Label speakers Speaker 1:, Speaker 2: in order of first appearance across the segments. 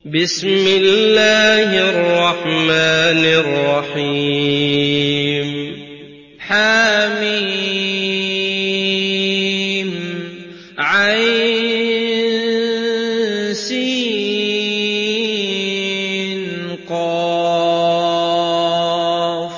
Speaker 1: بسم الله الرحمن الرحيم حميم عين سين قاف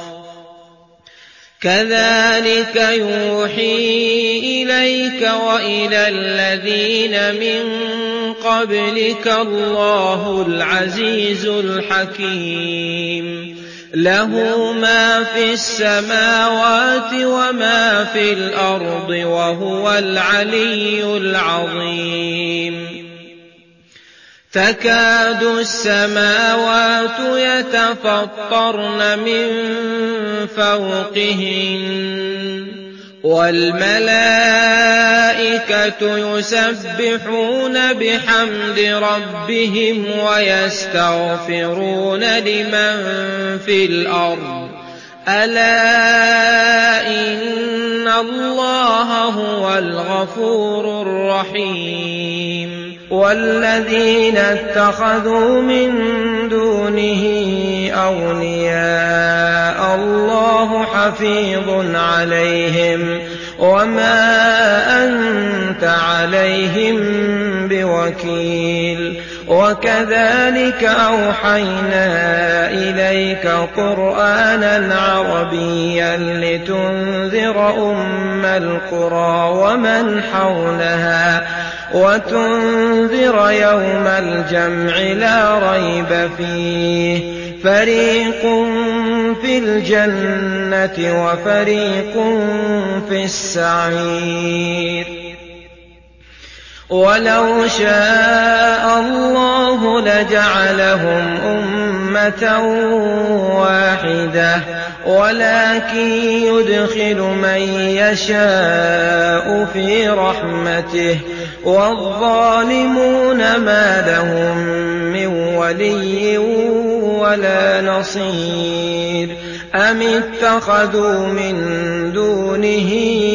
Speaker 1: كذلك يوحي إليك وإلى الذين من قبلك الله العزيز الحكيم له ما في السماوات وما في الأرض وهو العلي العظيم تكاد السماوات يتفطرن من فوقهن والملائكة يسبحون بحمد ربهم ويستغفرون لمن في الأرض ألا إن الله هو الغفور الرحيم والذين اتخذوا من دونه أولياء الله حفيظ عليهم وما أنت عليهم بوكيل وكذلك أوحينا إليك قرآنا عربيا لتنذر أم القرى ومن حولها وتنذر يوم الجمع لا ريب فيه فريق في الجنة وفريق في السعير ولو شاء الله لجعلهم أمة واحدة ولكن يدخل من يشاء في رحمته والظالمون ما لهم من ولي ولا نصير أم اتخذوا من دونه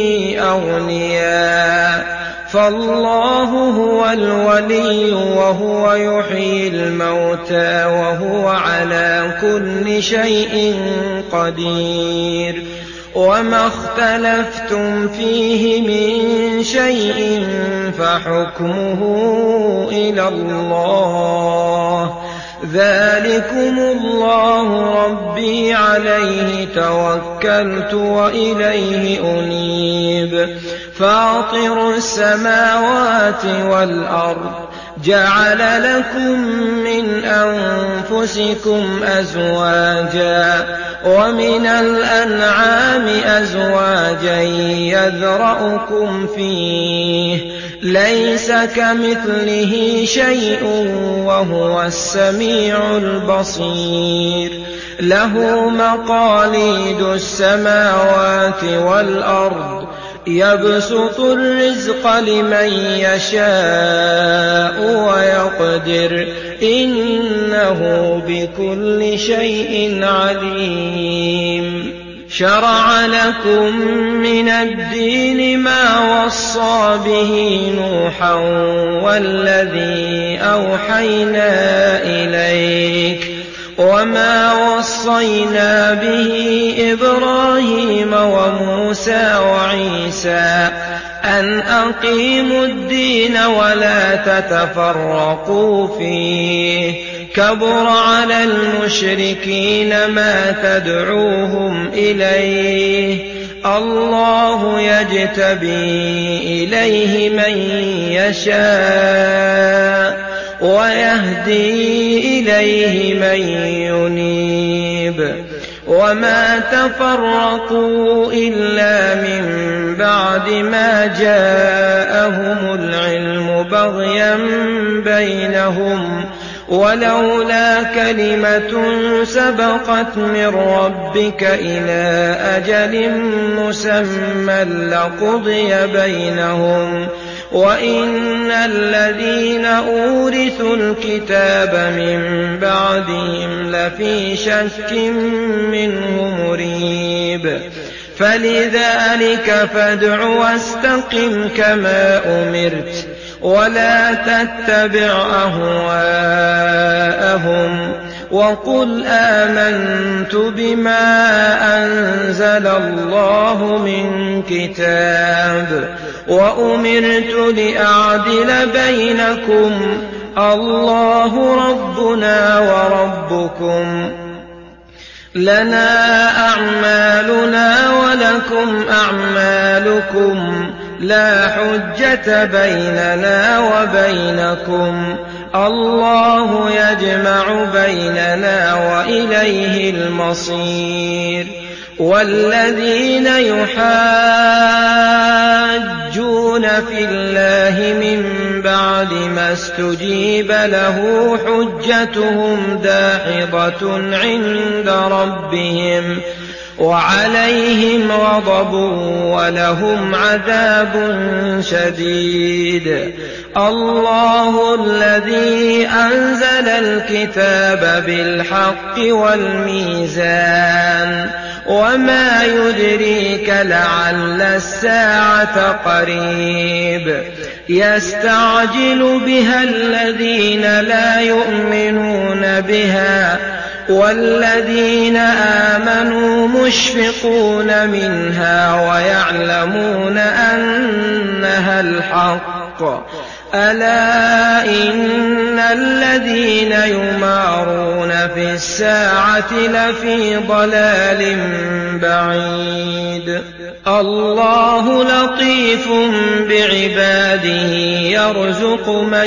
Speaker 1: أولياء فالله هو الولي وهو يحيي الموتى وهو على كل شيء قدير وما اختلفتم فيه من شيء فحكمه إلى الله ذلكم الله ربي عليه توكلت وإليه أنيب فاطر السماوات والأرض جعل لكم من أنفسكم أزواجا ومن الأنعام أزواجا يذرأكم فيه ليس كمثله شيء وهو السميع البصير له مقاليد السماوات والأرض يبسط الرزق لمن يشاء ويقدر إنه بكل شيء عليم شرع لكم من الدين ما وصى به نوحا والذي أوحينا إليك وما وصينا به إبراهيم وموسى وعيسى أن أقيموا الدين ولا تتفرقوا فيه كبر على المشركين ما تدعوهم إليه الله يجتبي إليه من يشاء ويهدي إليه من ينيب وما تفرقوا إلا من بعد ما جاءهم العلم بغيا بينهم ولولا كلمة سبقت من ربك إلى أجل مسمى لقضي بينهم وإن الذين أورثوا الكتاب من بعدهم لفي شك منه مريب فلذلك فادع واستقم كما أمرت ولا تتبع أهواءهم وقل آمنت بما أنزل الله من كتاب وأمرت لأعدل بينكم الله ربنا وربكم لنا أعمالنا ولكم أعمالكم لا حجة بيننا وبينكم الله يجمع بيننا وإليه المصير والذين يحاجون في الله من بعد ما استجيب له حجتهم داحضة عند ربهم وعليهم غضب ولهم عذاب شديد الله الذي أنزل الكتاب بالحق والميزان وما يدريك لعل الساعة قريب يستعجل بها الذين لا يؤمنون بها والذين آمنوا مشفقون منها ويعلمون أنها الحق ألا إن الذين يمارون في الساعة لفي ضلال بعيد الله لطيف بعباده يرزق من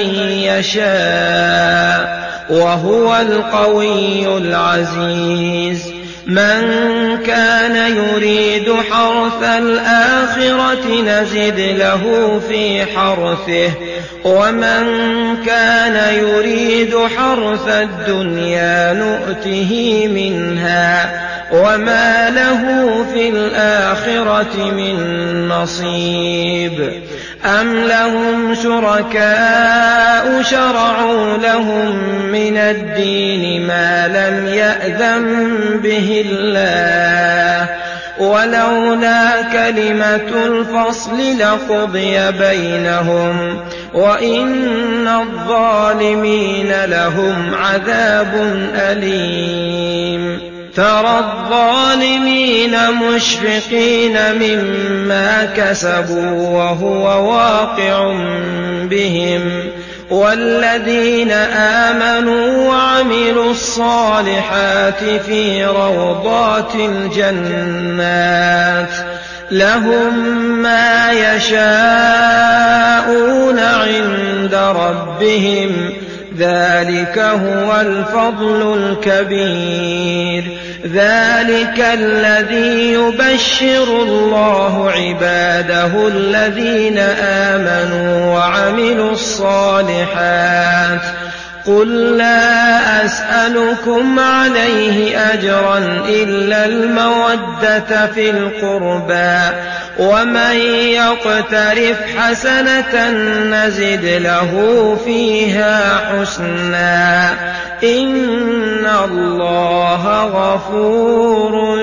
Speaker 1: يشاء وهو القوي العزيز من كان يريد حرث الآخرة نزد له في حرثه ومن كان يريد حرث الدنيا نؤته منها وما له في الآخرة من نصيب أم لهم شركاء شرعوا لهم من الدين ما لم يأذن به الله ولولا كلمة الفصل لقضي بينهم وإن الظالمين لهم عذاب أليم ترى الظالمين مشفقين مما كسبوا وهو واقع بهم والذين آمنوا وعملوا الصالحات في روضات الجنات لهم ما يشاءون عند ربهم ذلك هو الفضل الكبير ذلك الذي يبشر الله عباده الذين آمنوا وعملوا الصالحات قل لا أسألكم عليه أجرا إلا المودة في القربى ومن يقترف حسنة نزد له فيها حسنا إن الله غفور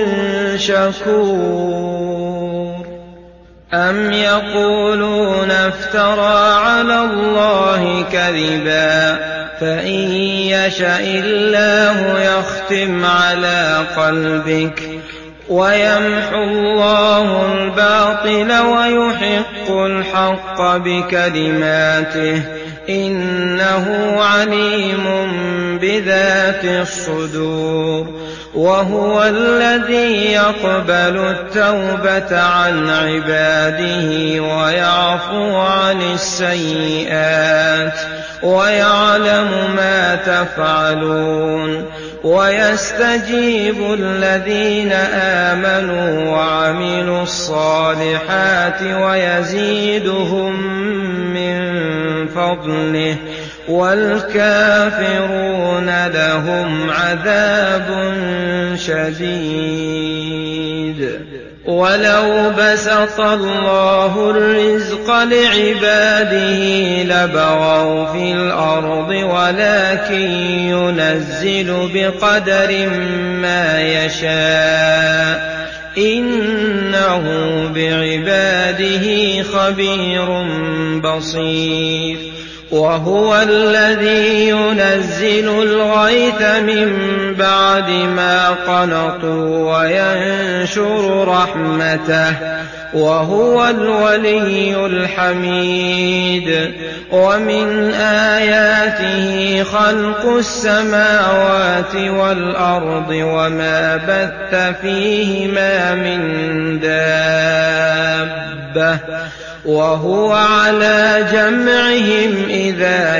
Speaker 1: شكور أم يقولون افترى على الله كذبا فإن يشأ الله يختم على قلبك ويمحو الله الباطل ويحق الحق بكلماته إنه عليم بذات الصدور وهو الذي يقبل التوبة عن عباده ويعفو عن السيئات ويعلم ما تفعلون ويستجيب الذين آمنوا وعملوا الصالحات ويزيدهم من فضله والكافرون لهم عذاب شديد ولو بسط الله الرزق لعباده لبغوا في الأرض ولكن ينزل بقدر ما يشاء إنه بعباده خبير بصير وهو الذي ينزل الغيث من بعد ما قنطوا وينشر رحمته وهو الولي الحميد ومن آياته خلق السماوات والأرض وما بث فيهما من دابة وهو على جمعهم إذا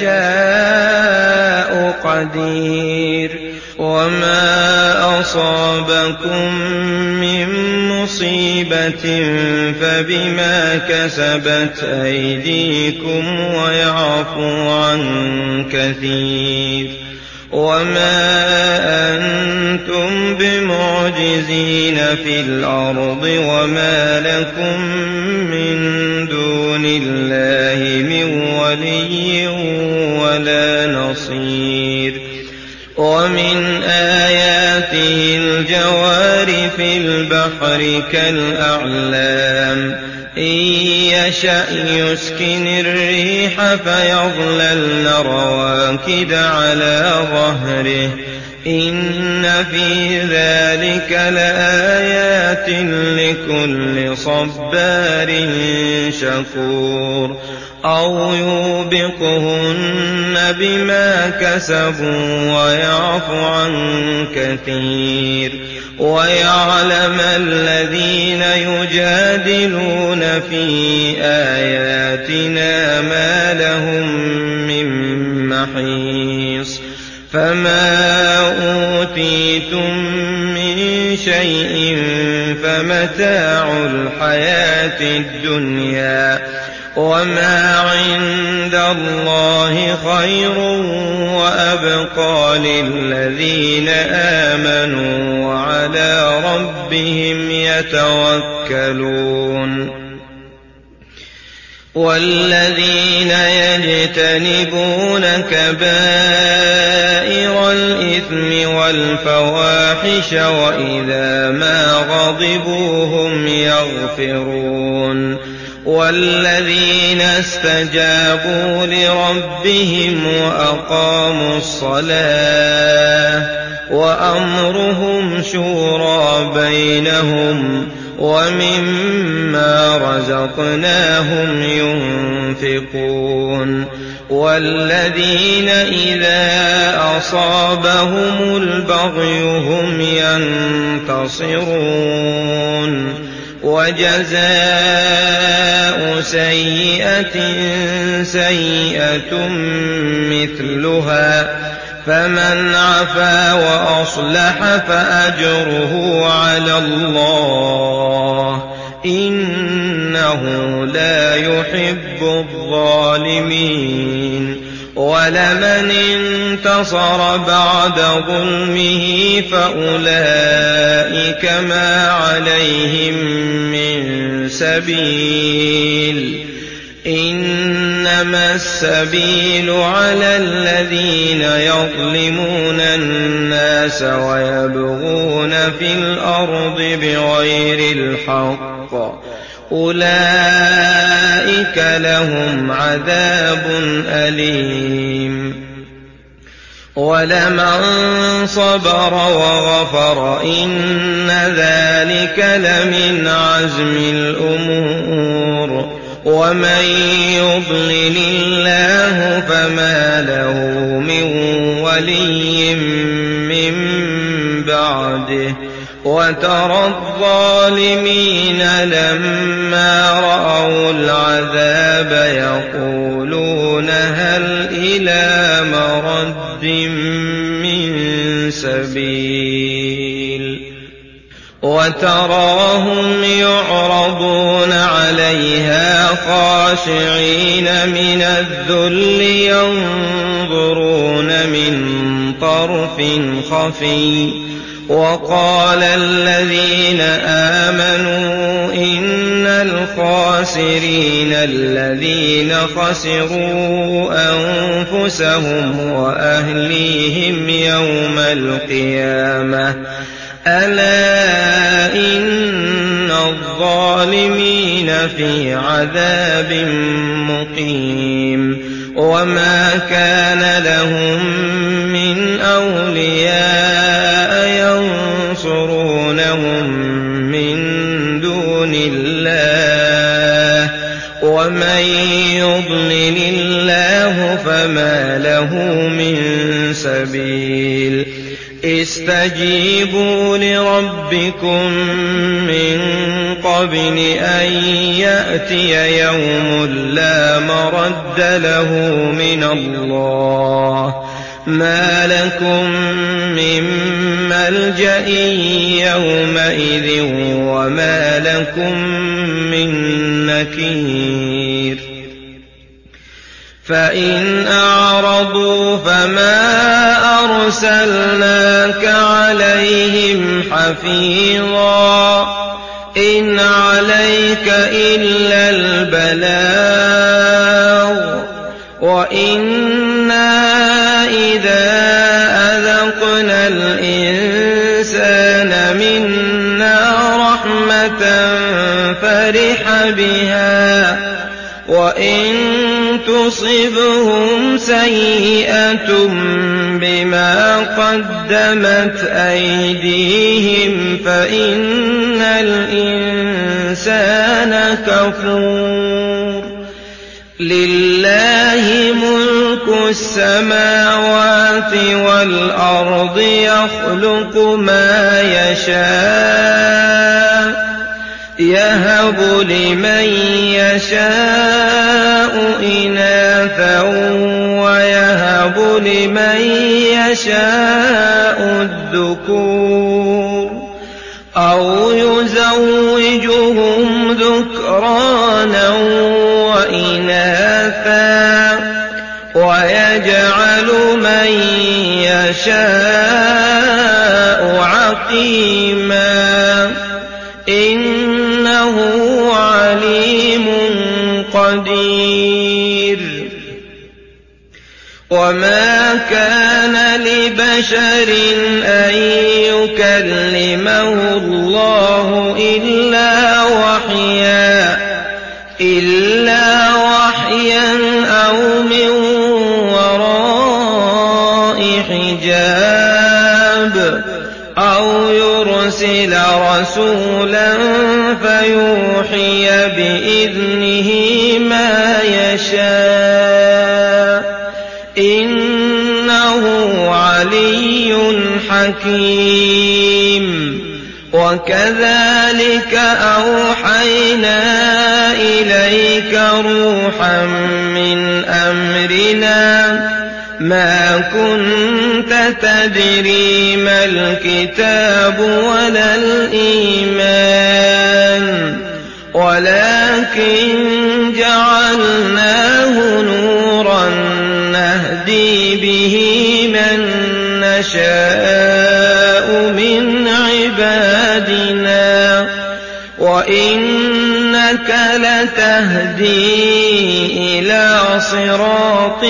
Speaker 1: يشاء قدير وما أصابكم من مصيبة فبما كسبت أيديكم ويعفو عن كثير وما أنتم بمعجزين في الأرض وما لكم من دون الله من ولي ولا نصير ومن آياته الجوار في البحر كالأعلام إن يشأ يسكن الريح فيظللن رواكد على ظهره إن في ذلك لآيات لكل صبار شكور أو يوبقهن بما كسبوا ويعفو عن كثير ويعلم الذين يجادلون في آياتنا ما لهم من محيص فما أوتيتم من شيء فمتاع الحياة الدنيا وما عند الله خير وأبقى للذين آمنوا وعلى ربهم يتوكلون والذين يجتنبون كبائر الإثم والفواحش وإذا ما غضبوا هم يغفرون والذين استجابوا لربهم وأقاموا الصلاة وأمرهم شورى بينهم ومما رزقناهم ينفقون والذين إذا أصابهم البغي هم ينتصرون وجزاء سيئة سيئة مثلها فمن عفا وأصلح فأجره على الله إنه لا يحب الظالمين ولمن انتصر بعد ظلمه فأولئك ما عليهم من سبيل إنما السبيل على الذين يظلمون الناس ويبغون في الأرض بغير الحق أولئك لهم عذاب أليم ولمن صبر وغفر إن ذلك لمن عزم الأمور ومن يضلل الله فما له من ولي من بعده وترى الظالمين لما رأوا العذاب يقولون هل إلى مرد من سبيل وتراهم يعرضون عليها خاشعين من الذل ينظرون من طرف خفي وقال الذين آمنوا إن الخاسرين الذين خسروا أنفسهم وأهليهم يوم القيامة ألا إن الظالمين في عذاب مقيم وما كان لهم من أولياء ينصرونهم من دون الله ومن يضلل الله فما له من سبيل استجيبوا لربكم من قبل أن يأتي يوم لا مرد له من الله ما لكم من ملجأ يومئذ وما لكم من نكير فإن أعرضوا فما أرسلناك عليهم حفيظا إن عليك إلا البلاغ وإنا إذا أذقنا الإنسان منا رحمة فرح بها وإن تصبهم سيئة بما قدمت أيديهم فإن الإنسان كفور لله ملك السماوات والأرض يخلق ما يشاء يهب لمن يشاء إناثا ويهب لمن يشاء الذكور أو يزوجهم ذكرانا وإناثا ويجعل من يشاء عقيما إنه عليم قدير وما كان لبشر أن يكلمه الله إلا وحيا أو من وراء حجاب أو يرسل رسولا فيوحي بإذنه ما يشاء إنه علي حكيم وكذلك أوحينا إليك روحا من أمرنا ما كنت تدري ما الكتاب ولا الإيمان ولكن جعلناه نورا نهدي به من نشاء من عبادنا وإنك لتهدي إلى صراط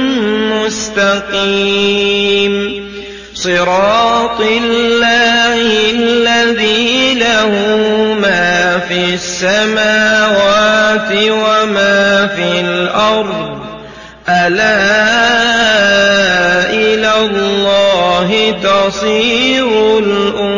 Speaker 1: مستقيم صراط الله الذي له ما في السماوات وما في الأرض ألا إلى الله تصير الأمور